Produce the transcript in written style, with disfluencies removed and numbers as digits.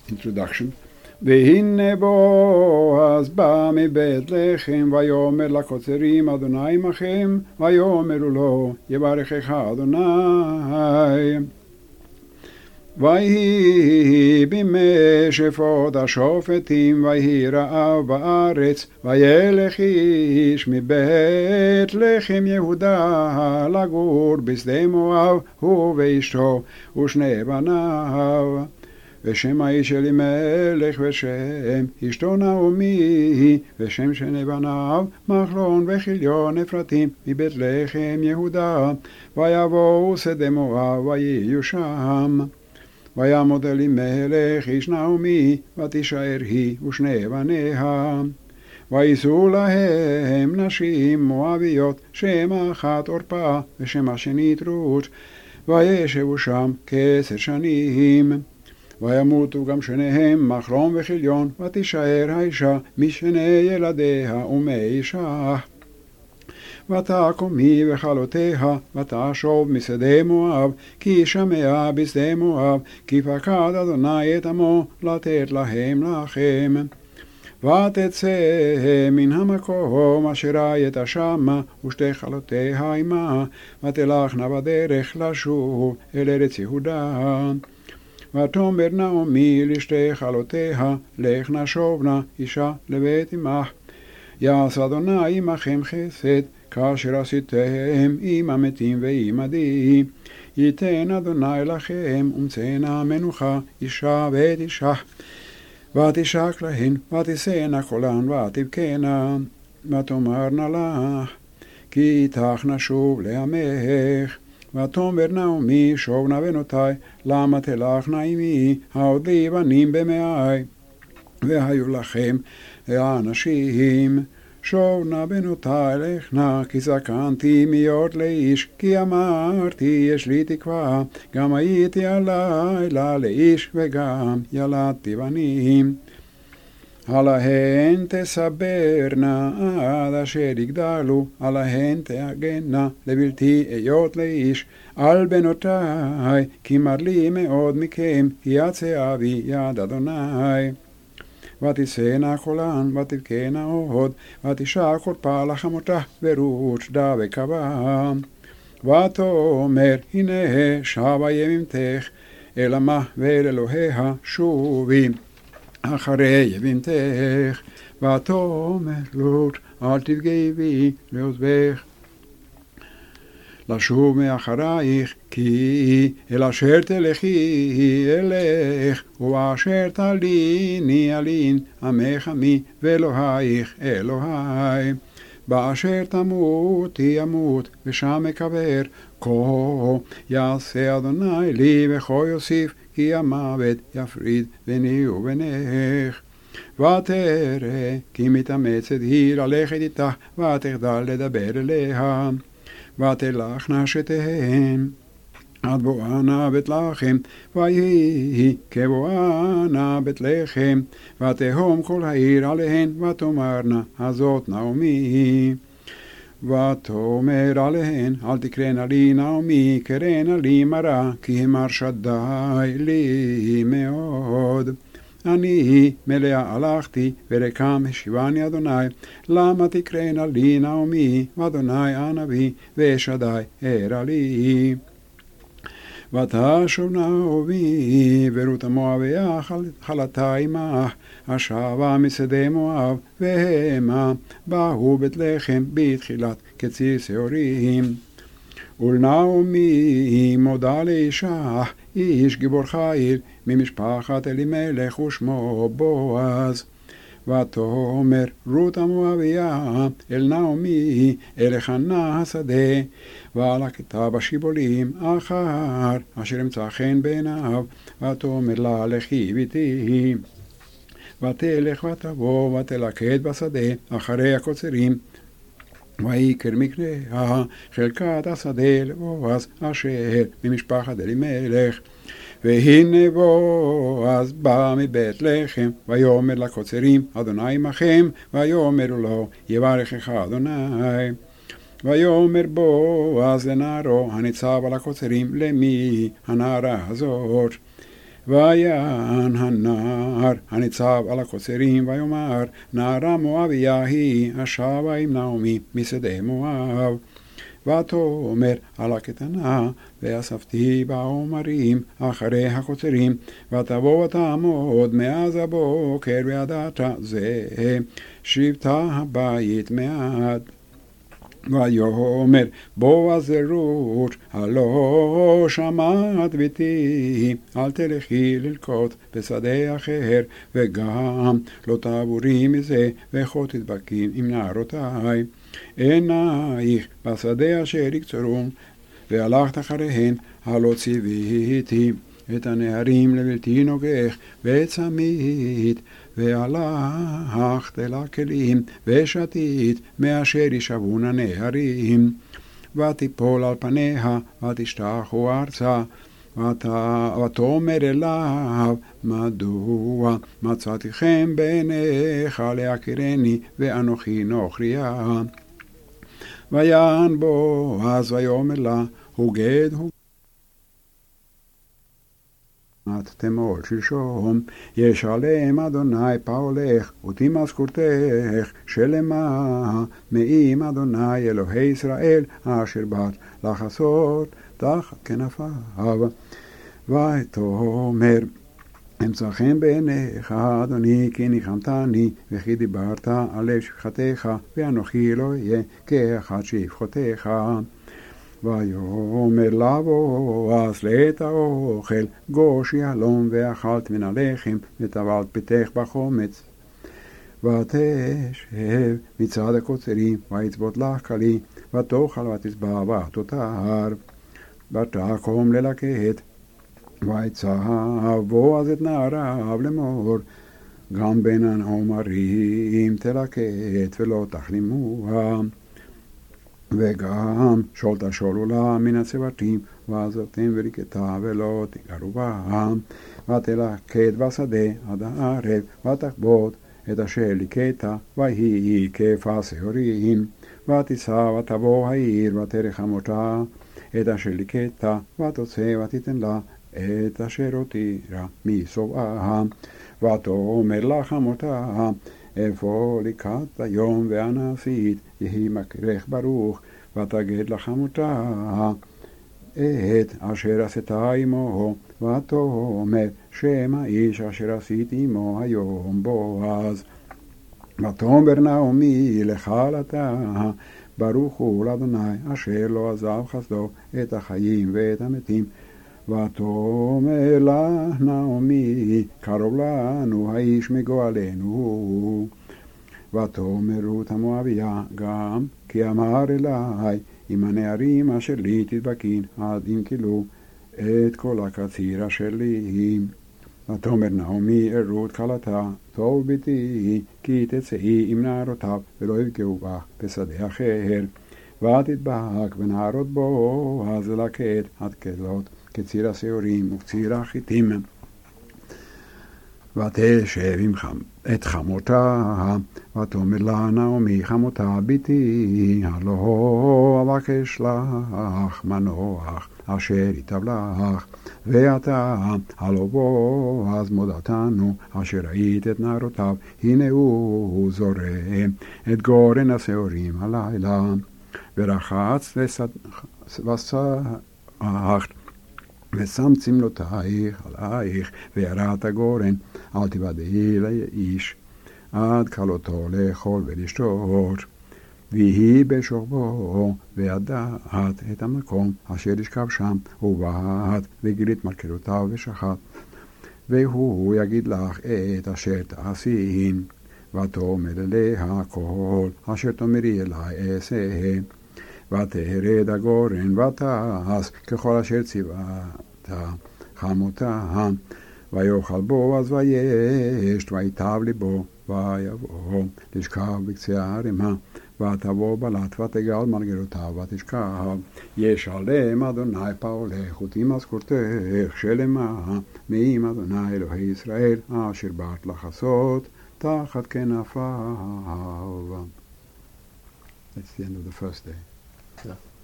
Introduction. והנה בועז בא מבית לחם, ויאמר לקוצרים אדוני עמכם, ויאמרו לו יברכך אדוני. ויהי בימי שפוט השופטים, ויהי רעב בארץ, וילך איש מבית לחם יהודה לגור בשדה מואב, הוא ואשתו ושני בניו. ושם האיש אלימלך, ושם אשתו נעמי, ושם שני בניו מחלון וכיליון אפרתים מבית לחם יהודה. ויבואו שדה מואב ויהיו שם. ויעמוד אלימלך איש נעמי, ותישאר היא ושני בניה. ויישאו להם נשים מואביות, שם אחת עורפה ושם השנית רות, וישבו שם כ10 שנים. וימותו גם שניהם מחלון וכיליון, ותישאר האישה משני ילדיה ומאישה. ותקום היא וכלותיה, ותשוב משדה מואב, כי שמעה בשדה מואב, כי פקד אדוני את עמו לתת להם לחם. ותצא מן המקום אשר הייתה שמה, ושתי כלותיה עמה, ותלכנה בדרך לשוב אל ארץ יהודה. ותאמר נעמי לשתי כלותיה, לכנה שובנה אישה לבית אמך. יעשה אדוני עמכם חסד, כאשר עשיתם עם המתים ועם עדי. ייתן אדוני לכם ומצאנה מנוחה אישה ואת אישה. ותשק להן, ותישאנה קולן, ותבכנה. ותאמרנה לך, כי איתך נשוב לעמך. ותאמר נעמי, שוב נא בנותי, למה תלכנה עמי, העוד לי בנים במאי. והיו לכם האנשים, שוב נא בנותי לכנה, כי זקנתי מיות לאיש, כי אמרתי יש לי תקווה, גם הייתי הלילה לאיש וגם ילדתי בנים. עליהן תסברנה עד אשר יגדלו, עליהן תהגנה לבלתי היות לאיש, על בנותי, כי מר לי מאוד מכם, יצא אבי יד אדוני. ותישאנה קולן, ותבכנה עוד, ותשק עורפה לחמותה, ורות שדה וקבה. ותאמר, הנה שבה ימימתך, אל עמה ואל אלוהיה שובי. אחרי יבימתך, ותאמר לוט, אל תפגעי בי לעוזבך. לשוב מאחרייך, כי אל אשר תלכי אלך, ואשר תליני אלין, עמך עמי, ואלוהיך אלוהי. באשר תמותי אמות, ושם אקבר, כה יעשה אדוני לי וכה יוסיף, כי המוות יפריד ביני ובינך. ותראה כי מתאמצת היא ללכת איתך, ותחדל לדבר אליה. ותלכנה שתיהן עד בואנה בית לחם, ויהי כבואנה בית לחם, ותהום כל העיר עליהן, ותאמרנה הזאת נעמי. ותאמר עליהן, אל תקראנה לי נעמי, קראנה לי מרה, כי המר שדי לי מאוד. אני מלאה הלכתי, ורקם השיבני אדוני, למה תקראנה לי נעמי, ואדוני הנביא, ושדי הרע לי. ותשוב נעמי, ורות המואביה חלתה עמך, השבה משדה מואב, והמה באו בית לחם בתחילת קציר שעורים. ולנעמי מודה לאישה, איש גיבור חיל, ממשפחת אלימלך ושמו בועז. ותאמר רות המואביה אל נעמי, אלחנה השדה, והלקתה בשיבולים אחר, אשר אמצא חן בעיניו, ותאמר לה לכי ביתי. ותלך ותבוא ותלקט בשדה אחרי הקוצרים, ויקר מקנאה חלקת השדה לבועז אשר ממשפחת אלימלך. והנה בועז בא מבית לחם, ויאמר לקוצרים אדוני עמכם, ויאמרו לו יברכך אדוני. ויאמר בועז לנערו הניצב על הקוצרים, למי הנערה הזאת? ויען הנער הניצב על הקוצרים ויאמר נערה מואביה היא השבה עם נעמי משדה מואב. ותאמר על הקטנה ואספתי בעומרים אחרי הקוצרים ותבוא ותעמוד מאז הבוקר ועד עתה זה שבטה הבית מעט. ויאמר בועז לרות הלא שמעת ביתי אל תלכי ללקוט בשדה אחר וגם לא תעבורי מזה וכה תדבקי עם נערותיי עינייך בשדה אשר יקצרון והלכת אחריהן הלא ציוויתי את הנערים לבלתי נוגח וצמית והלכת אל הכלים ושתית מאשר ישבון הנערים ותיפול על פניה ותשתחו ארצה ותאמר אליו מדוע מצאתי חן בעיניך להכירני ואנוכי נוכריה. ויען בועז ויאמר לה הוגד תמול שלשום ישלם אדוני פועלך ותמשכורתך שלמה מעם אדוני אלוהי ישראל אשר באת לחסות תחת כנפיו. ותאמר אמצא חן בעיניך אדוני כי ניחמתני וכי דיברת על לב שפחתך ואנוכי לא אהיה כאחד שפחותיך. ויאמר לה בועז לעת האוכל גוש יהלום ואכלת מן הלחם וטבלת פיתך בחומץ ותשב מצד הקוצרים ויצבות לך כלי ותאכל ותשבע ותותר ותקום ללקט. ויצב בועז את נעריו לאמור גם בין העומרים תלקט ולא תחלימוה וגם שולת שולו לה מן הצוותים ועזבתם ולקטה ולא תגרו בם ותלקט בשדה עד הערב ותכבות את אשר לקטה ויהי כפס שעורים ותישא ותבוא העיר ותרחם אותה את אשר לקטה ותוצא ותיתן לה את אשר הותירה מסובעה ותאמר לה חמותה איפה לקט היום ואנה עשית יהי מכרך ברוך ותגד לחמותה את אשר עשתה עמו ותאמר שם האיש אשר עשית עמו היום בועז. ותאמר נעמי לכלתה ברוך הוא לאדוני אשר לא עזב חסדו את החיים ואת המתים. ותאמר לה נעמי קרוב לנו האיש מגואלנו. ותאמר רות המואביה גם כי אמר אלי עם הנערים אשר לי תדבקין עד ימכלו את כל הקציר אשר לי. ותאמר נעמי אל רות כלתה טוב ביתי כי תצאי עם נערותיו ולא יפגעו בך בשדה אחר ותדבק בנערות בועז ללקט עד כלות כציר השעורים וקציר החיטים. ותשב עם את חמותה ותאמר לה נעמי חמותה ביתי הלא אבקש לך מנוח אשר ייטב לך ואתה הלא בועז מודעתנו אשר ראית את נערותיו הנה הוא זורם את גורן השעורים הלילה ורחץ וסחת ושם צמלותייך עלייך ויראת הגורן אל תוודאי לאיש עד כלותו לאכול ולשתות ויהי בשוכבו וידעת את המקום אשר ישכב שם ובאת וגילית מרכלותיו ושחט והוא יגיד לך את אשר תעשין ותאמר אליה כל אשר תאמרי אלי אעשה ותרד הגורן ותעש ככל אשר ציווית חמותה ויאכל בועז וישת ויטב ליבו ויבוא תשכב בקצה הערימה ותבוא בלט ותגל מרגלותיו ותשכב ישלם אדוני פועלך ותמשכורתך שלמה מעם אדוני אלוהי ישראל אשר באת לחסות תחת כנפיו. That's the end of the first day. Yeah.